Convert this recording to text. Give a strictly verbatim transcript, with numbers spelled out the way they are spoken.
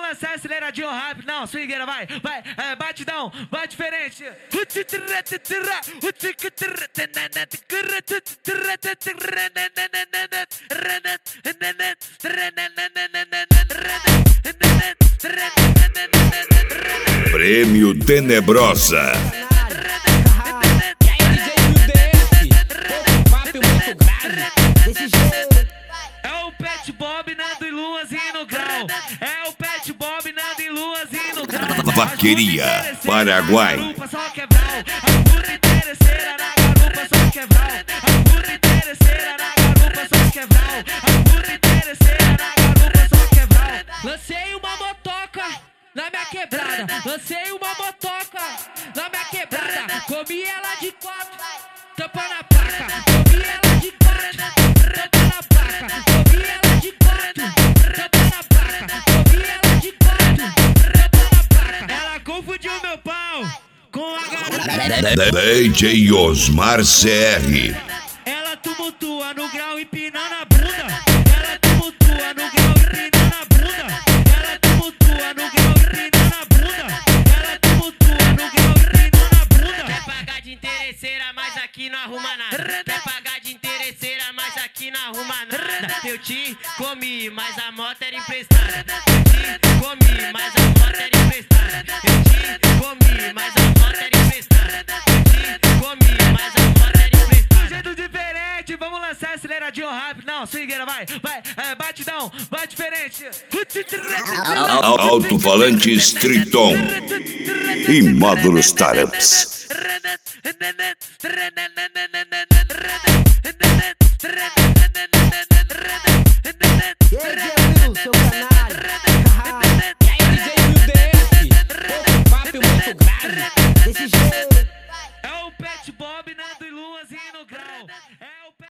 lançar aceleradinho rápido. Não, swingueira, vai, vai, é, batidão, vai diferente. Prêmio Tenebrosa. É o Pet Bob, Nando e Luazinho no grau. É o Pet Bob, Nando e Luazinho no grau. Vaqueria, Paraguai. A puta interesseira na garupa só quebral. A puta interesseira na garupa só quebral. A puta interesseira na garupa só quebral. Lancei uma motoca na minha quebrada. Lancei uma motoca na minha quebrada. Comi ela de quatro, tampa na placa. Comi ela de quatro, tampa na placa. Comi ela de quatro, tampa na placa. Comi ela de quatro, tampa na placa. Ela confundiu meu pau com a garupa. D J Osmar C R. Ela tumultua no grau empinando a bunda. Ela tumultua no grau empinando a bunda. Ela tumultua no grau empinando a bunda. Ela tumultua no grau empinando a bunda. Quer pagar de interesseira, mas aqui não arruma nada. Quer pagar de interesseira, mas aqui não arruma nada. Eu te comi, mas a moto era emprestada. Eu te comi, mas a moto era emprestada. Eu te comi, mas a moto era emprestada. Eu te comi, mas a moto era emprestada. Um jeito diferente, vamos lançar aceleradinho rápido. Não, swingueira, vai, vai, é, batidão, vai diferente. Alto-falantes Triton e módulos Startups. Esse é o seu canal. D J U D F, papo muito grave. Desse jeito.